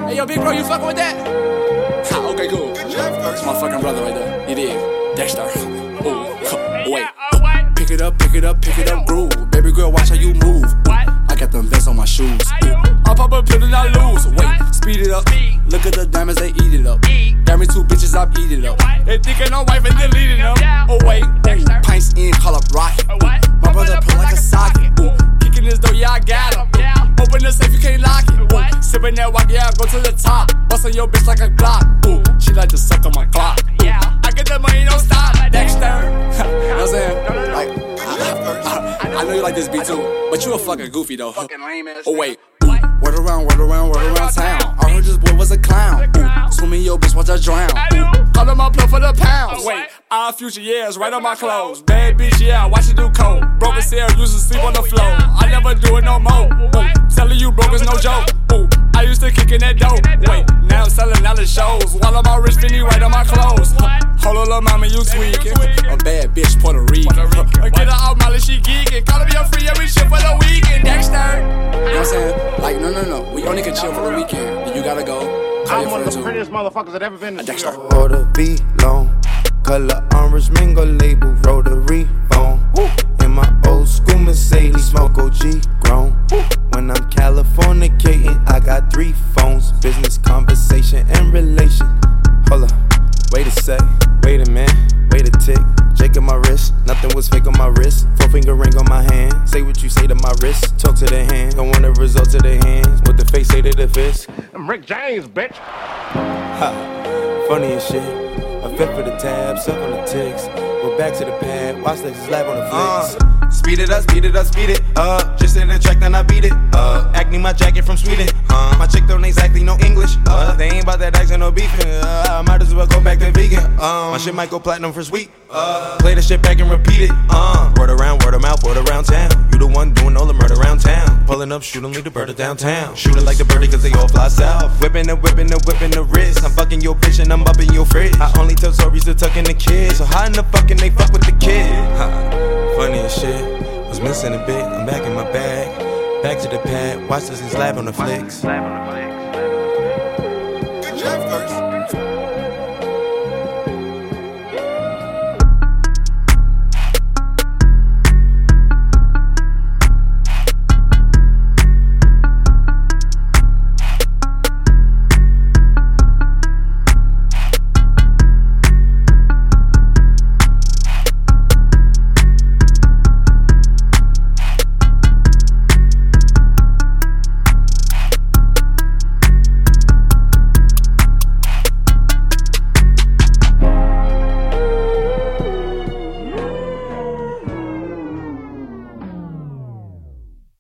Hey, yo, big bro, you fucking with that? Ha, okay, cool. That's my fucking brother right there. You dig? Dexter. Ooh, wait. Pick it up, groove. Baby girl, watch how you move. I got them vents on my shoes. I pop a pill and I lose. Wait, speed it up. Look at the diamonds, they eat it up. Got me 2 bitches, I eat it up. They thinking I'm wife and deleting them. Oh wait, ooh, pints in, call up rocket. My brother pull like a socket. Ooh, kicking this door, yeah, I got it. Open the safe, you can't lock it. Ooh, sipping that walk, yeah, I go to the top. Bustin' your bitch like a Glock. Ooh, she like to suck on my clock. Ooh, I get the money, don't stop. Dexter. You know what I'm saying? Like, I know you like this beat too, but you a fucking goofy though. Fucking lame ass. Oh wait. Word around town. I heard this boy was a clown. Ooh, swimming your bitch, watch her drown. Ooh, call him up, plug for the pounds. Wait, our future years, right on my clothes. Bad bitch, yeah, watch it do coke. Broken cell, used to sleep on the floor. I never do it no more. Ooh, telling you broke is no joke. Ooh, I used to kick in that dope. Wait, now I'm selling all the shows. While I'm all rich, Fendi right on my clothes. Hold on, little mama, you tweaking. A bad bitch, Puerto Rican. Get her out, Molly, she geeking. Call me up free every shit for the weekend. Dexter. You know what I'm saying? Like, no. We only can chill for the weekend. You gotta go. I'm one of the prettiest motherfuckers that ever been to Dexter. Order be long. Color orange mingle label rotary phone. In my old school Mercedes, smoke OG grown. When I'm Californicating, I got 3 phones. Business, conversation, and relation. Hold up, wait a sec, wait a minute, wait a tick. Shaking my wrist, nothing was fake on my wrist. 4-finger ring on my hand, say what you say to my wrist. Talk to the hand, don't want the results of the hands. What the face say to the fist. I'm Rick James, bitch. Ha, funny as shit. A fit for the tab, suck on the ticks. Go back to the pad, watch Lexus Lab on the flicks. Speed it up. Just in the track, then I beat it up. Acne, my jacket from Sweden. My chick don't exactly know English. They ain't about that accent, no beefing. I might as well go back to vegan. My shit might go platinum for sweet. Play the shit back and repeat it. Word around, word of mouth, word around town. You the one doing all the murder around town. Pulling up, shooting, leave the bird downtown. Shooting like the birdie, cause they all fly south. Whipping the wrist. I'm fucking your bitch and I'm up in your fridge. I only tell stories to tuck in the kids. So how in the fuck can they fuck with the kid? Funny as shit. Was missing a bit, I'm back in my bag. Back to the pad, watch this Lab on the flicks.